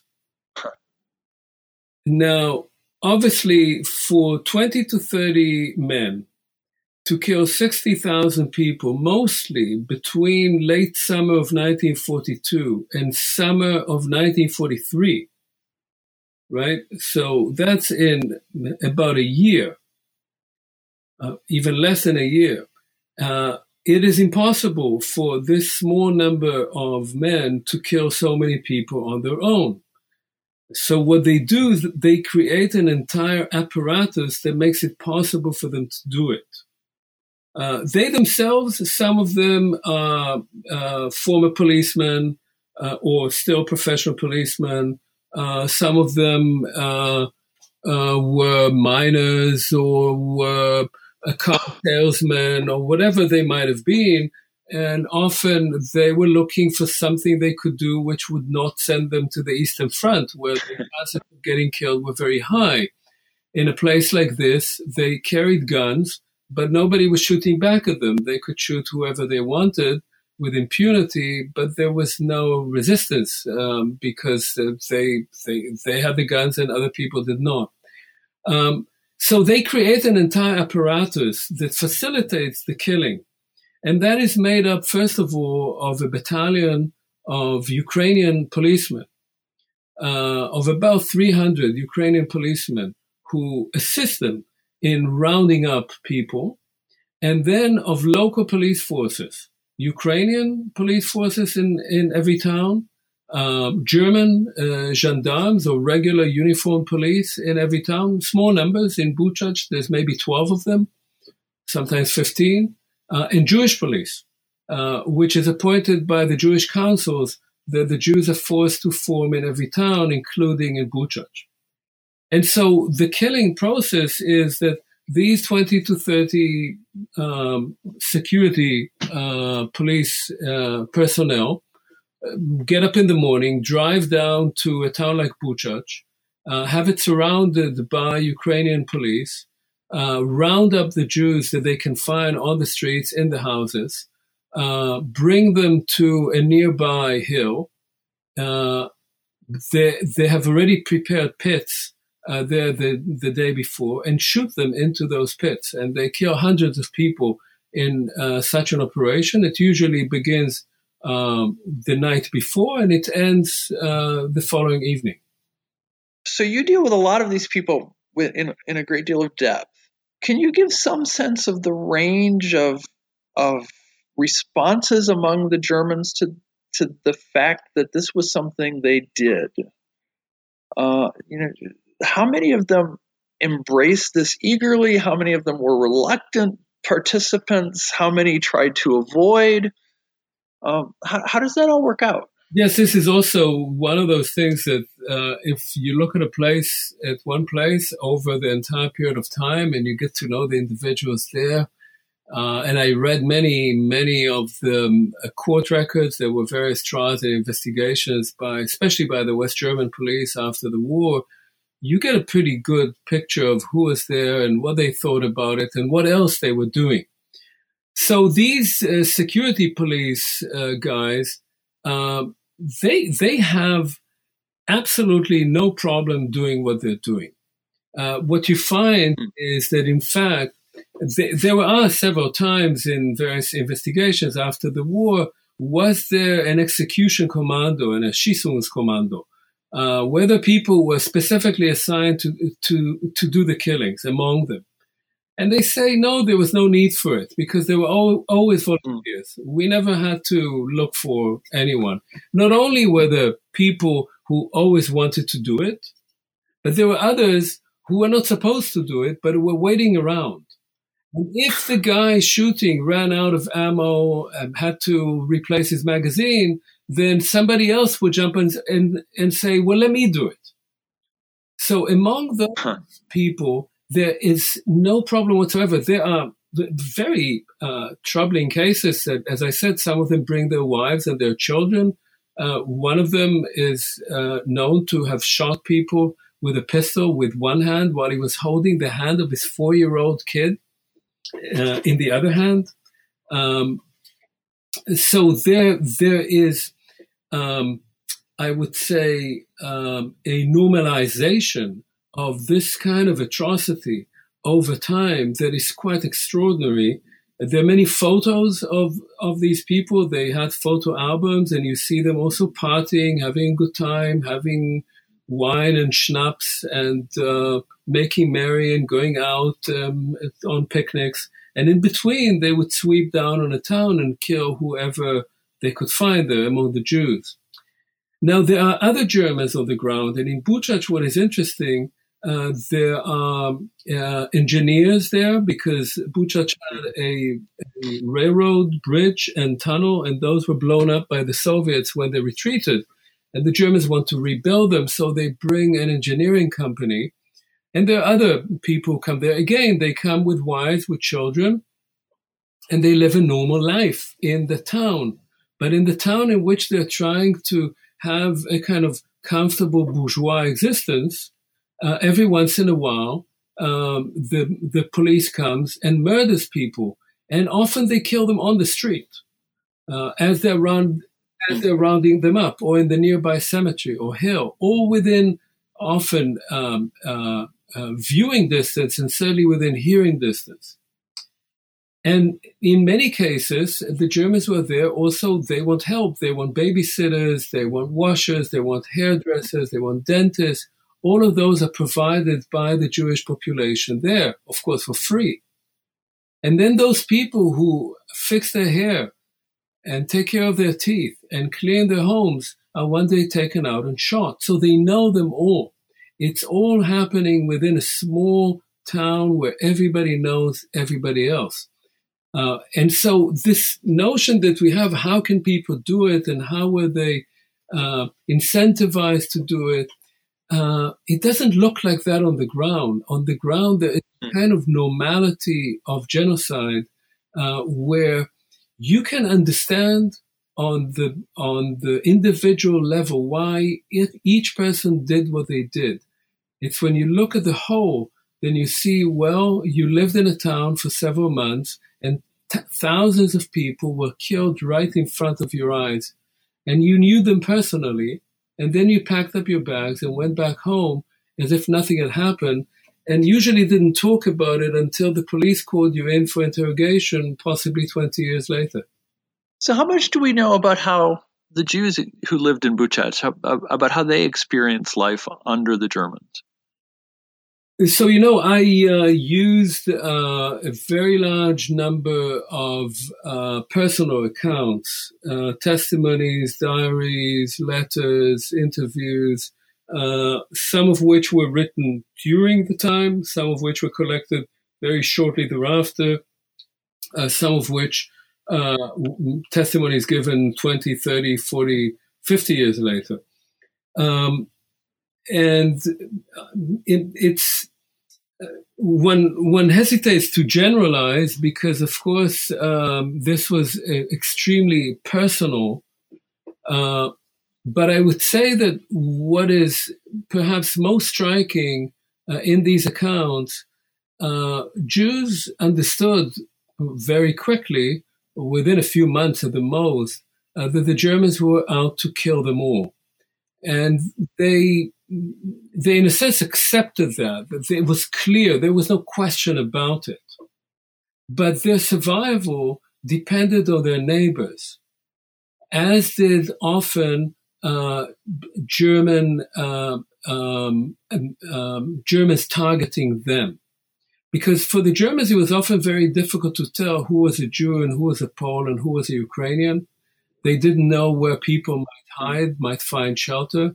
Now, obviously, for twenty to thirty men to kill sixty thousand people, mostly between late summer of nineteen forty-two and summer of nineteen forty-three, right? So that's in about a year, uh, even less than a year. Uh, it is impossible for this small number of men to kill so many people on their own. So what they do is they create an entire apparatus that makes it possible for them to do it. Uh, they themselves, some of them are uh, former policemen uh, or still professional policemen. Uh, some of them uh, uh, were miners or were a car salesman or whatever they might have been. And often they were looking for something they could do which would not send them to the Eastern Front, where the chances of getting killed were very high. In a place like this, they carried guns, but nobody was shooting back at them. They could shoot whoever they wanted with impunity, but there was no resistance um, because they, they they had the guns and other people did not. Um, so they create an entire apparatus that facilitates the killing. And that is made up, first of all, of a battalion of Ukrainian policemen, uh, of about three hundred Ukrainian policemen who assist them in rounding up people, and then of local police forces, Ukrainian police forces in, in every town, uh, German uh, gendarmes or regular uniformed police in every town, small numbers. In Buchach, there's maybe twelve of them, sometimes fifteen. Uh, and Jewish police, uh, which is appointed by the Jewish councils that the Jews are forced to form in every town, including in Buchach. And so the killing process is that these twenty to thirty um, security uh, police uh, personnel get up in the morning, drive down to a town like Buchach, uh, have it surrounded by Ukrainian police, Uh, round up the Jews that they can find on the streets, in the houses, uh, bring them to a nearby hill. Uh, they, they have already prepared pits uh, there the, the day before and shoot them into those pits. And they kill hundreds of people in uh, such an operation. It usually begins um, the night before and it ends uh, the following evening. So you deal with a lot of these people with, in, in a great deal of depth. Can you give some sense of the range of of responses among the Germans to to the fact that this was something they did? Uh, you know, how many of them embraced this eagerly? How many of them were reluctant participants? How many tried to avoid? Um, how, how does that all work out? Yes, this is also one of those things that uh, if you look at a place, at one place over the entire period of time and you get to know the individuals there, uh, and I read many, many of the um, court records. There were various trials and investigations by, especially by the West German police after the war. You get a pretty good picture of who was there and what they thought about it and what else they were doing. So these uh, security police uh, guys, uh, they they have absolutely no problem doing what they're doing. Uh, what you find is that, in fact, th- there are several times in various investigations after the war, was there an execution commando and a Schießungskommando, uh, where the people were specifically assigned to, to, to do the killings among them. And they say, no, there was no need for it because there were all, always volunteers. We never had to look for anyone. Not only were there people who always wanted to do it, but there were others who were not supposed to do it, but were waiting around. And if the guy shooting ran out of ammo and had to replace his magazine, then somebody else would jump in and, and say, well, let me do it. So among those huh. people, there is no problem whatsoever. There are very uh, troubling cases that, as I said, some of them bring their wives and their children. Uh, one of them is uh, known to have shot people with a pistol with one hand while he was holding the hand of his four-year-old kid uh, in the other hand. Um, so there, there is, um, I would say, um, a normalization of this kind of atrocity over time that is quite extraordinary. There are many photos of, of these people. They had photo albums, and you see them also partying, having a good time, having wine and schnapps, and uh, making merry and going out um, on picnics. And in between, they would sweep down on a town and kill whoever they could find there among the Jews. Now, there are other Germans on the ground, and in Buchach, what is interesting, uh, there are uh, engineers there, because Buchach had a, a railroad bridge and tunnel, and those were blown up by the Soviets when they retreated. And the Germans want to rebuild them, so they bring an engineering company. And there are other people who come there. Again, they come with wives, with children, and they live a normal life in the town. But in the town in which they're trying to have a kind of comfortable bourgeois existence, uh, every once in a while, um, the, the police comes and murders people. And often they kill them on the street uh, as they're round, as they're rounding them up, or in the nearby cemetery or hill, all within often um, uh, uh, viewing distance and certainly within hearing distance. And in many cases, the Germans who are there also, they want help. They want babysitters, they want washers, they want hairdressers, they want dentists. All of those are provided by the Jewish population there, of course, for free. And then those people who fix their hair and take care of their teeth and clean their homes are one day taken out and shot. So they know them all. It's all happening within a small town where everybody knows everybody else. Uh, and so this notion that we have, how can people do it and how were they uh, incentivized to do it, uh, it doesn't look like that on the ground. On the ground, there is a kind of normality of genocide uh, where you can understand on the on the individual level why it, each person did what they did. It's when you look at the whole, then you see, well, you lived in a town for several months and t- thousands of people were killed right in front of your eyes. And you knew them personally. And then you packed up your bags and went back home as if nothing had happened, and usually didn't talk about it until the police called you in for interrogation, possibly twenty years later. So how much do we know about how the Jews who lived in Buchach, how, about how they experienced life under the Germans? So, you know, I uh, used uh, a very large number of uh, personal accounts, uh, testimonies, diaries, letters, interviews, uh, some of which were written during the time, some of which were collected very shortly thereafter, uh, some of which uh, testimonies given twenty, thirty, forty, fifty years later. Um, and it, it's uh, one one hesitates to generalize because, of course, um, this was uh, extremely personal. Uh, but I would say that what is perhaps most striking uh, in these accounts, uh, Jews understood very quickly, within a few months at the most, uh, that the Germans were out to kill them all. And they, they in a sense accepted that. It was clear. There was no question about it. But their survival depended on their neighbors, as did often uh, German uh, um, um, Germans targeting them. Because for the Germans, it was often very difficult to tell who was a Jew and who was a Pole and who was a Ukrainian. They didn't know where people might hide, might find shelter.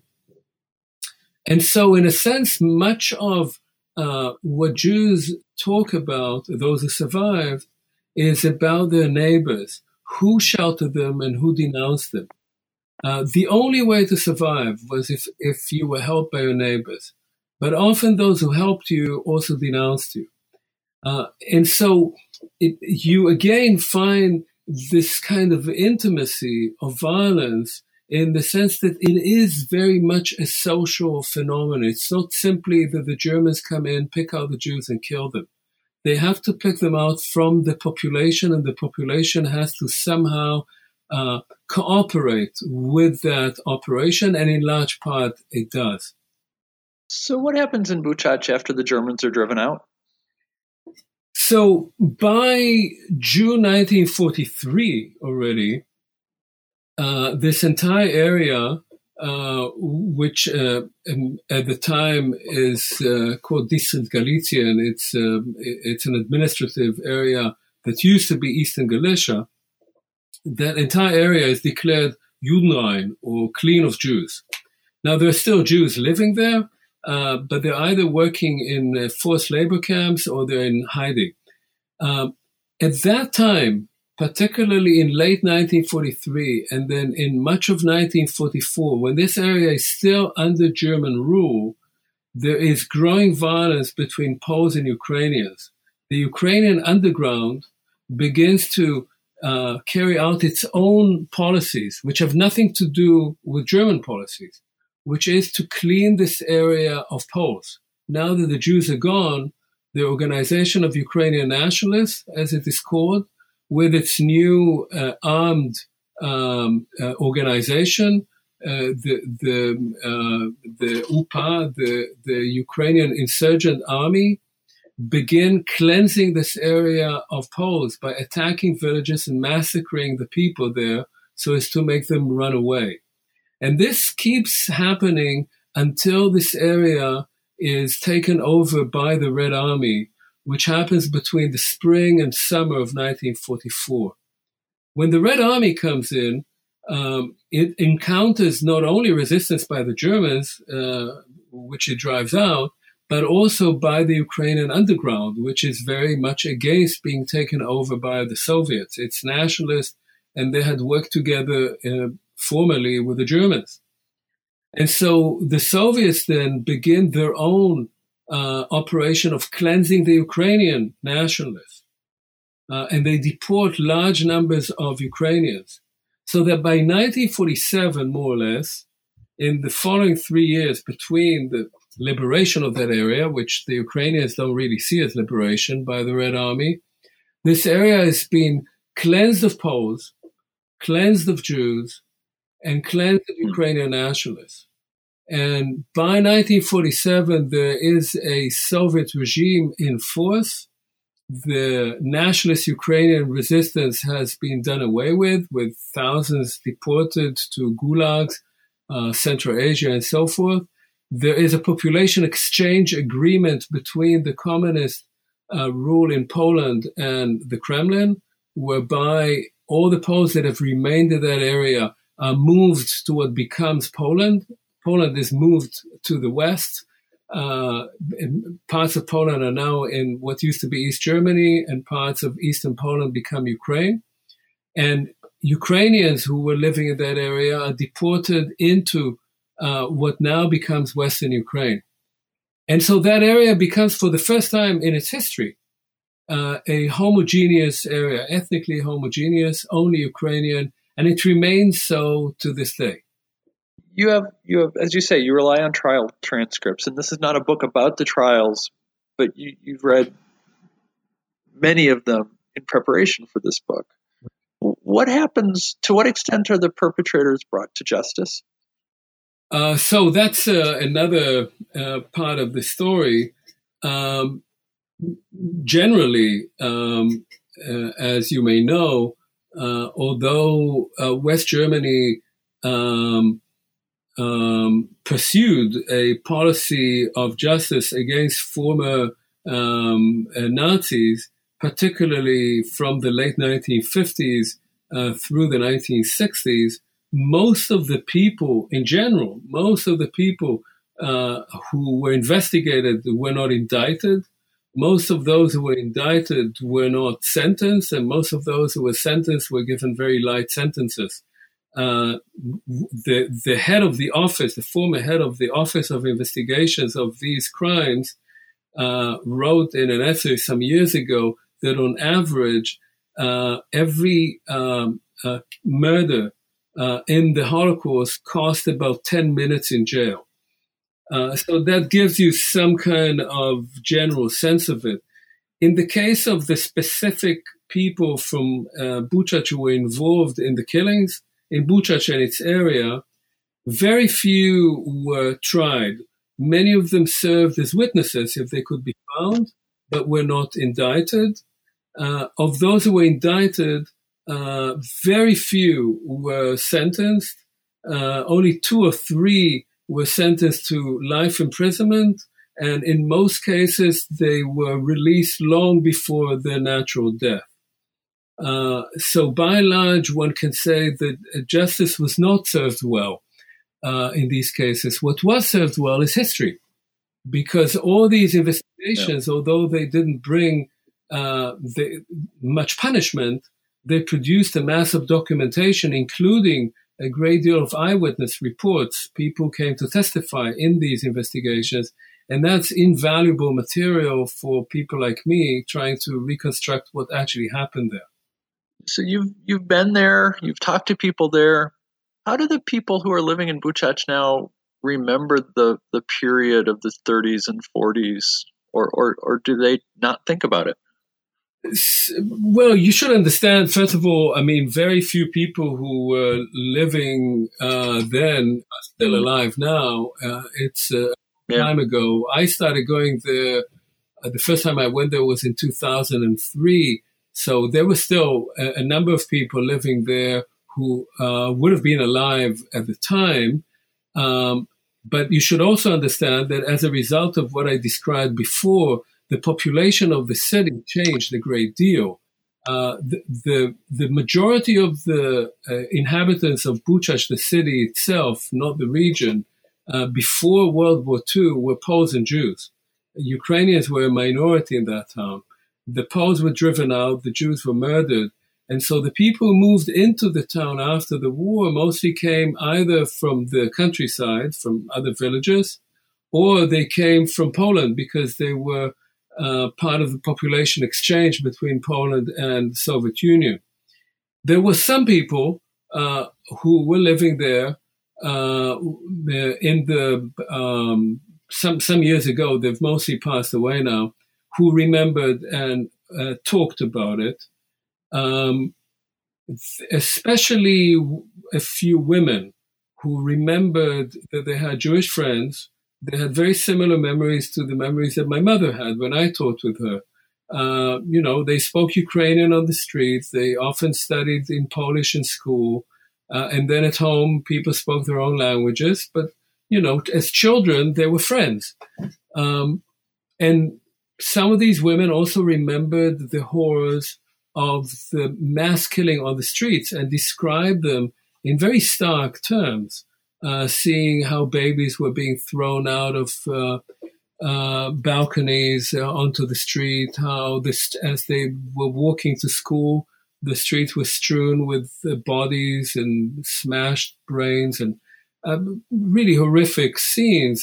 And so, in a sense, much of uh, what Jews talk about, those who survived, is about their neighbors, who sheltered them and who denounced them. Uh, the only way to survive was if, if you were helped by your neighbors. But often those who helped you also denounced you. Uh, and so it, you again find this kind of intimacy of violence in the sense that it is very much a social phenomenon. It's not simply that the Germans come in, pick out the Jews and kill them. They have to pick them out from the population, and the population has to somehow uh, cooperate with that operation, and in large part it does. So what happens in Buchach after the Germans are driven out? So by June nineteen forty-three already, uh, this entire area, uh, which uh, at the time is uh, called District Galizien, it's, uh, it's an administrative area that used to be Eastern Galicia, that entire area is declared Judenrein, or clean of Jews. Now, there are still Jews living there, uh, but they're either working in uh, forced labor camps or they're in hiding. Um, at that time, particularly in late nineteen forty-three and then in much of nineteen forty-four, when this area is still under German rule, there is growing violence between Poles and Ukrainians. The Ukrainian underground begins to uh, carry out its own policies, which have nothing to do with German policies, which is to clean this area of Poles. Now that the Jews are gone, the Organization of Ukrainian Nationalists, as it is called, with its new uh, armed um, uh, organization, uh, the the uh, the U P A, the the Ukrainian Insurgent Army, begin cleansing this area of Poles by attacking villages and massacring the people there so as to make them run away. And this keeps happening until this area is taken over by the Red Army, which happens between the spring and summer of nineteen forty-four. When the Red Army comes in, um, it encounters not only resistance by the Germans, uh, which it drives out, but also by the Ukrainian underground, which is very much against being taken over by the Soviets. It's nationalist, and they had worked together uh, formerly with the Germans. And so the Soviets then begin their own uh, operation of cleansing the Ukrainian nationalists. Uh, and they deport large numbers of Ukrainians. So that by nineteen forty-seven, more or less, in the following three years between the liberation of that area, which the Ukrainians don't really see as liberation by the Red Army, this area has been cleansed of Poles, cleansed of Jews, and cleansed of Ukrainian nationalists. And by nineteen forty-seven, there is a Soviet regime in force. The nationalist Ukrainian resistance has been done away with, with thousands deported to gulags, uh, Central Asia, and so forth. There is a population exchange agreement between the communist uh, rule in Poland and the Kremlin, whereby all the Poles that have remained in that area are moved to what becomes Poland. Poland is moved to the west. Uh, parts of Poland are now in what used to be East Germany, and parts of Eastern Poland become Ukraine. And Ukrainians who were living in that area are deported into uh, what now becomes Western Ukraine. And so that area becomes, for the first time in its history, uh, a homogeneous area, ethnically homogeneous, only Ukrainian, and it remains so to this day. You have, you have, as you say, you rely on trial transcripts, and this is not a book about the trials, but you, you've read many of them in preparation for this book. What happens, to what extent are the perpetrators brought to justice? Uh, so that's uh, another uh, part of the story. Um, generally, um, uh, as you may know, uh, although uh, West Germany um, Um, pursued a policy of justice against former um, uh, Nazis, particularly from the late nineteen fifties uh, through the nineteen sixties. Most of the people, in general, most of the people uh, who were investigated were not indicted. Most of those who were indicted were not sentenced, and most of those who were sentenced were given very light sentences. Uh, the the head of the office, the former head of the Office of Investigations of these crimes, uh, wrote in an essay some years ago that on average, uh, every um, uh, murder uh, in the Holocaust cost about ten minutes in jail. Uh, so that gives you some kind of general sense of it. In the case of the specific people from uh, Buchach who were involved in the killings in Buchach and its area. Very few were tried. Many of them served as witnesses if they could be found, but were not indicted. Uh, of those who were indicted, uh, very few were sentenced. Uh, only two or three were sentenced to life imprisonment, and in most cases, they were released long before their natural death. Uh, so by and large, one can say that justice was not served well uh, in these cases. What was served well is history, because all these investigations, yeah. although they didn't bring uh, the, much punishment, they produced a mass of documentation, including a great deal of eyewitness reports. People came to testify in these investigations, and that's invaluable material for people like me trying to reconstruct what actually happened there. So you've you've been there, you've talked to people there. How do the people who are living in Buchach now remember the, the period of the thirties and forties, or, or or do they not think about it? Well, you should understand, first of all, I mean, very few people who were living uh, then are still alive now. Uh, it's a yeah. time ago. I started going there, uh, the first time I went there was in two thousand three. So there were still a, a number of people living there who uh, would have been alive at the time. Um, but you should also understand that as a result of what I described before, the population of the city changed a great deal. Uh, the, the the majority of the uh, inhabitants of Buchach, the city itself, not the region, uh, before World War Two were Poles and Jews. Ukrainians were a minority in that town. The Poles were driven out, the Jews were murdered. And so the people who moved into the town after the war mostly came either from the countryside, from other villages, or they came from Poland because they were Uh, part of the population exchange between Poland and the Soviet Union. There were some people uh, who were living there uh, in the um, some some years ago. They've mostly passed away now. Who remembered and uh, talked about it, um, especially a few women who remembered that they had Jewish friends. They had very similar memories to the memories that my mother had when I taught with her. Uh, you know, they spoke Ukrainian on the streets. They often studied in Polish in school. Uh, and then at home, people spoke their own languages. But, you know, as children, they were friends. Um, and some of these women also remembered the horrors of the mass killing on the streets and described them in very stark terms. Uh, seeing how babies were being thrown out of uh, uh, balconies uh, onto the street, how this, as they were walking to school, the streets were strewn with uh, bodies and smashed brains and uh, really horrific scenes.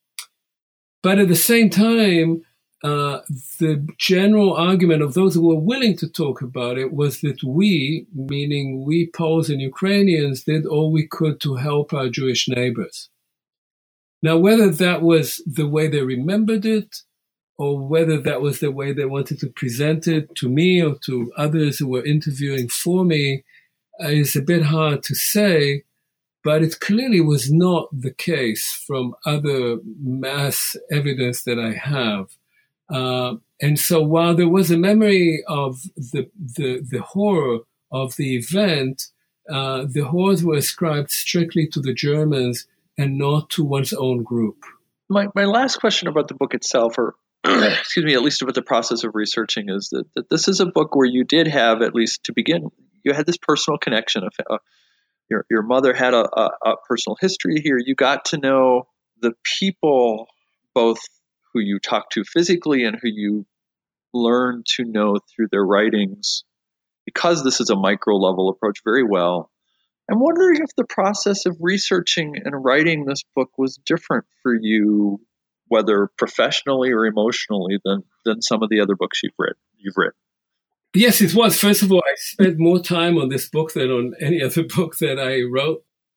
But at the same time, uh, the general argument of those who were willing to talk about it was that we, meaning we Poles and Ukrainians, did all we could to help our Jewish neighbors. Now, whether that was the way they remembered it, or whether that was the way they wanted to present it to me or to others who were interviewing for me, uh, is a bit hard to say, but it clearly was not the case from other mass evidence that I have. Uh, and so while there was a memory of the the, the horror of the event, uh, the horrors were ascribed strictly to the Germans and not to one's own group. My my last question about the book itself, or excuse me, at least about the process of researching, is that, that this is a book where you did have, at least to begin, you had this personal connection. Of, uh, your your mother had a, a, a personal history here. You got to know the people, both who you talk to physically and who you learn to know through their writings, because this is a micro level approach, very well. I'm wondering if the process of researching and writing this book was different for you, whether professionally or emotionally, than than some of the other books you've read. You've written. Yes, it was. First of all, I spent more time on this book than on any other book that I wrote.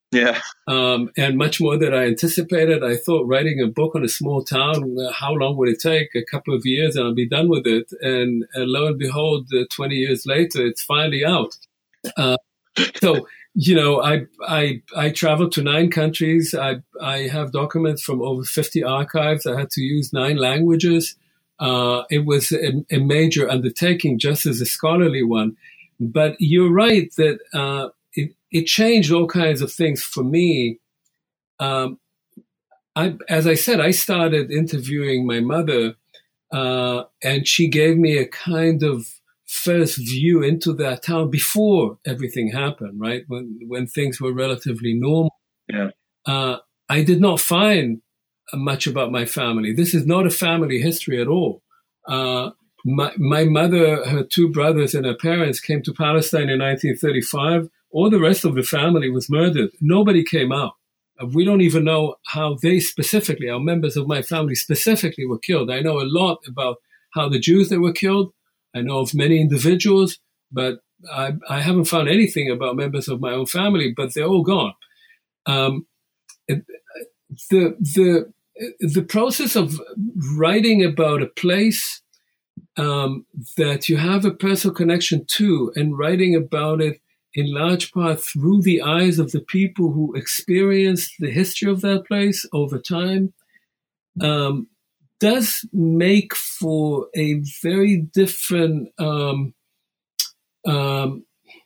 Yeah. Um, and much more than I anticipated. I thought writing a book on a small town, uh, how long would it take? A couple of years and I'll be done with it. And uh, lo and behold, uh, twenty years later, it's finally out. Uh, so, you know, I, I, I traveled to nine countries. I, I have documents from over fifty archives. I had to use nine languages. Uh, it was a, a major undertaking, just as a scholarly one. But you're right that, uh, it, it changed all kinds of things for me. Um, I, as I said, I started interviewing my mother, uh, and she gave me a kind of first view into that town before everything happened, right? When, when things were relatively normal. Yeah. Uh, I did not find much about my family. This is not a family history at all. Uh, my, my mother, her two brothers, and her parents came to Palestine in nineteen thirty-five. All the rest of the family was murdered. Nobody came out. We don't even know how they specifically, our members of my family specifically, were killed. I know a lot about how the Jews that were killed. I know of many individuals, but I, I haven't found anything about members of my own family, but they're all gone. Um, the, the, the process of writing about a place um, that you have a personal connection to and writing about it in large part through the eyes of the people who experienced the history of that place over time, um, does make for a very different um, um,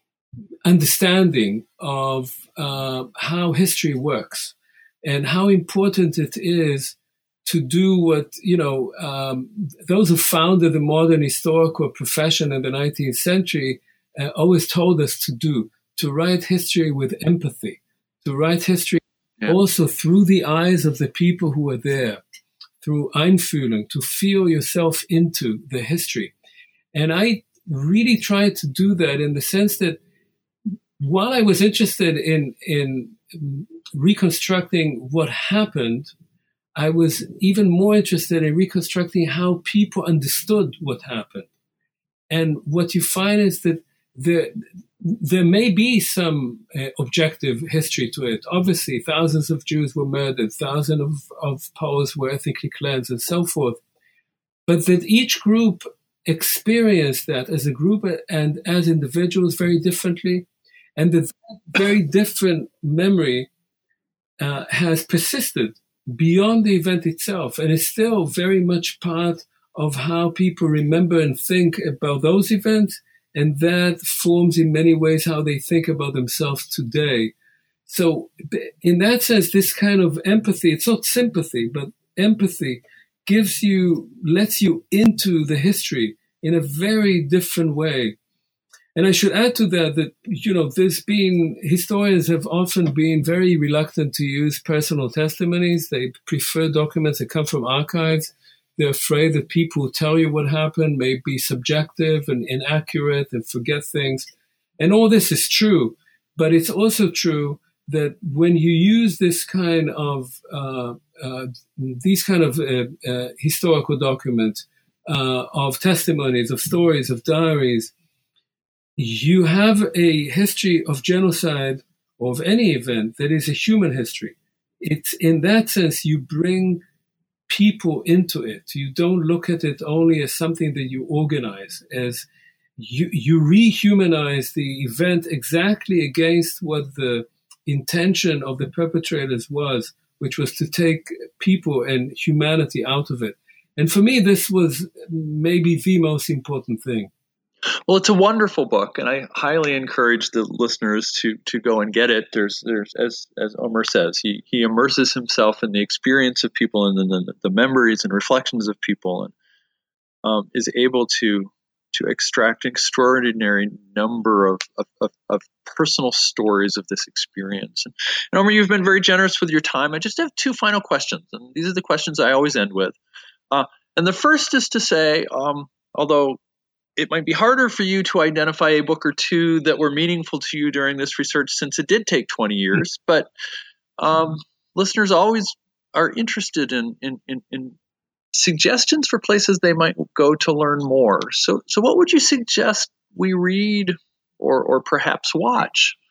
understanding of uh, how history works and how important it is to do what, you know, um, those who founded the modern historical profession in the nineteenth century uh, always told us to do, to write history with empathy, to write history yeah. also through the eyes of the people who were there, through Einfühlung, to feel yourself into the history. And I really tried to do that in the sense that while I was interested in, in reconstructing what happened, I was even more interested in reconstructing how people understood what happened. And what you find is that there, there may be some uh, objective history to it. Obviously, thousands of Jews were murdered, thousands of, of Poles were ethnically cleansed, and so forth. But that each group experienced that as a group and as individuals very differently, and that very different memory uh, has persisted beyond the event itself, and is still very much part of how people remember and think about those events, and that forms in many ways how they think about themselves today. So in that sense, this kind of empathy, it's not sympathy, but empathy gives you, lets you into the history in a very different way. And I should add to that that, you know, there's been, historians have often been very reluctant to use personal testimonies. They prefer documents that come from archives. They're afraid that people who tell you what happened may be subjective and inaccurate and forget things. And all this is true. But it's also true that when you use this kind of, uh, uh, these kind of uh, uh, historical documents, uh, of testimonies, of stories, of diaries, you have a history of genocide or of any event that is a human history. It's in that sense, you bring people into it. You don't look at it only as something that you organize, as you, you rehumanize the event exactly against what the intention of the perpetrators was, which was to take people and humanity out of it. And for me, this was maybe the most important thing. Well, it's a wonderful book, and I highly encourage the listeners to to go and get it. There's, there's as as Omer says, he he immerses himself in the experience of people and the the memories and reflections of people, and um, is able to to extract an extraordinary number of of, of of personal stories of this experience. And, and Omer, you've been very generous with your time. I just have two final questions, and these are the questions I always end with. Uh, and the first is to say, um, although it might be harder for you to identify a book or two that were meaningful to you during this research, since it did take twenty years. But um, listeners always are interested in, in, in, in suggestions for places they might go to learn more. So, so what would you suggest we read or, or perhaps watch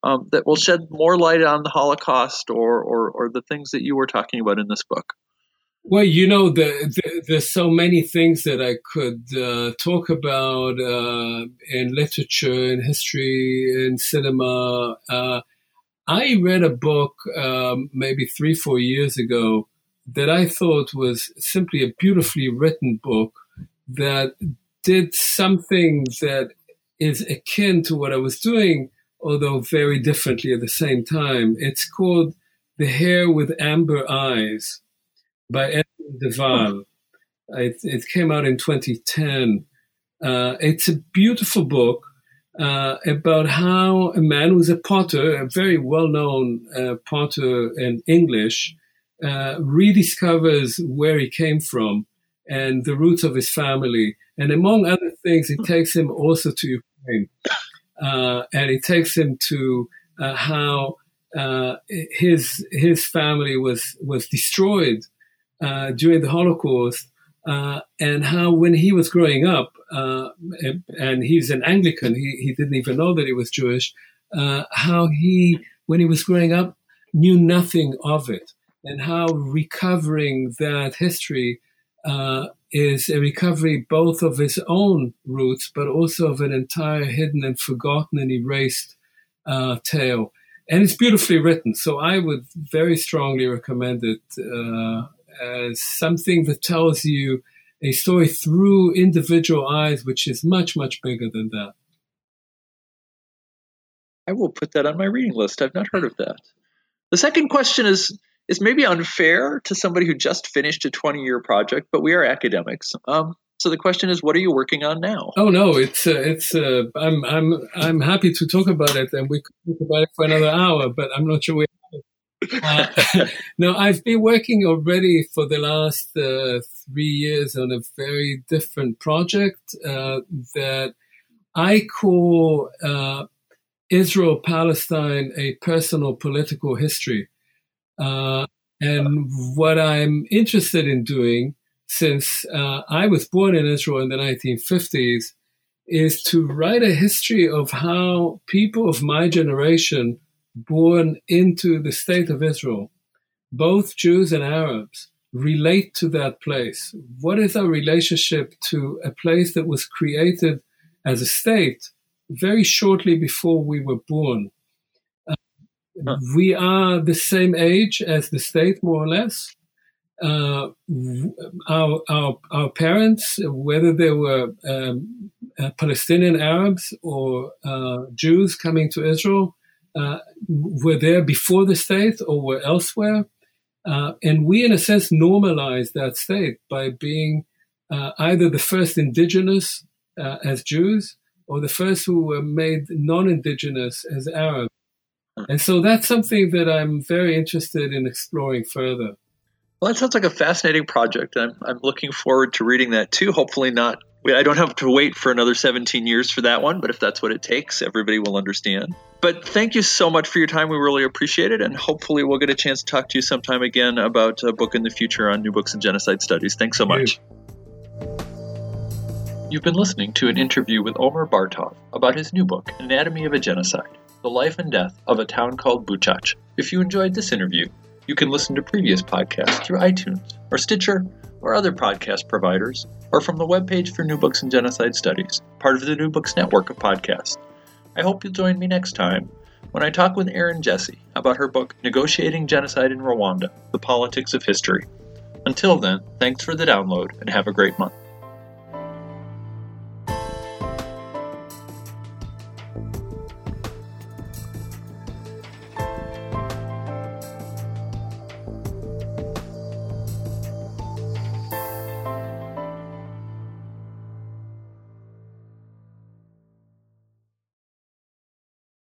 um, that will shed more light on the Holocaust or, or, or the things that you were talking about in this book? Well, you know, the, the, there's so many things that I could uh, talk about uh, in literature, in history, in cinema. Uh, I read a book um, maybe three, four years ago that I thought was simply a beautifully written book that did something that is akin to what I was doing, although very differently at the same time. It's called The Hair with Amber Eyes by Edmund de Waal. It, it came out in twenty ten. Uh, it's a beautiful book uh, about how a man who's a potter, a very well-known uh, potter in English, uh, rediscovers where he came from and the roots of his family. And among other things, it takes him also to Ukraine. Uh, and it takes him to uh, how uh, his his family was, was destroyed Uh, during the Holocaust, uh, and how when he was growing up, uh, and, and he's an Anglican, he, he didn't even know that he was Jewish, uh, how he, when he was growing up, knew nothing of it, and how recovering that history uh, is a recovery both of his own roots, but also of an entire hidden and forgotten and erased uh, tale. And it's beautifully written, so I would very strongly recommend it uh, as something that tells you a story through individual eyes, which is much, much bigger than that. I will put that on my reading list. I've not heard of that. The second question is is maybe unfair to somebody who just finished a twenty-year project, but we are academics. Um, so the question is, what are you working on now? Oh no, it's uh, it's. Uh, I'm I'm I'm happy to talk about it, and we could talk about it for another hour, but I'm not sure we. Uh, no, I've been working already for the last uh, three years on a very different project uh, that I call uh, Israel-Palestine, a personal political history. Uh, and what I'm interested in doing, since uh, I was born in Israel in the nineteen fifties, is to write a history of how people of my generation born into the state of Israel, both Jews and Arabs, relate to that place. What is our relationship to a place that was created as a state very shortly before we were born? Uh, huh. We are the same age as the state, more or less. Uh, our, our, our parents, whether they were um, uh, Palestinian Arabs or uh, Jews coming to Israel, Uh, were there before the state or were elsewhere. Uh, and we, in a sense, normalized that state by being uh, either the first indigenous uh, as Jews or the first who were made non-indigenous as Arabs. And so that's something that I'm very interested in exploring further. Well, that sounds like a fascinating project. I'm, I'm looking forward to reading that too. Hopefully not. I don't have to wait for another seventeen years for that one, but if that's what it takes, everybody will understand. But thank you so much for your time. We really appreciate it. And hopefully we'll get a chance to talk to you sometime again about a book in the future on New Books in Genocide Studies. Thanks so much. You've been listening to an interview with Omer Bartov about his new book, Anatomy of a Genocide, The Life and Death of a Town Called Buchach. If you enjoyed this interview, you can listen to previous podcasts through iTunes or Stitcher or other podcast providers, or from the webpage for New Books in Genocide Studies, part of the New Books network of podcasts. I hope you'll join me next time when I talk with Erin Jesse about her book, Negotiating Genocide in Rwanda, The Politics of History. Until then, thanks for the download and have a great month.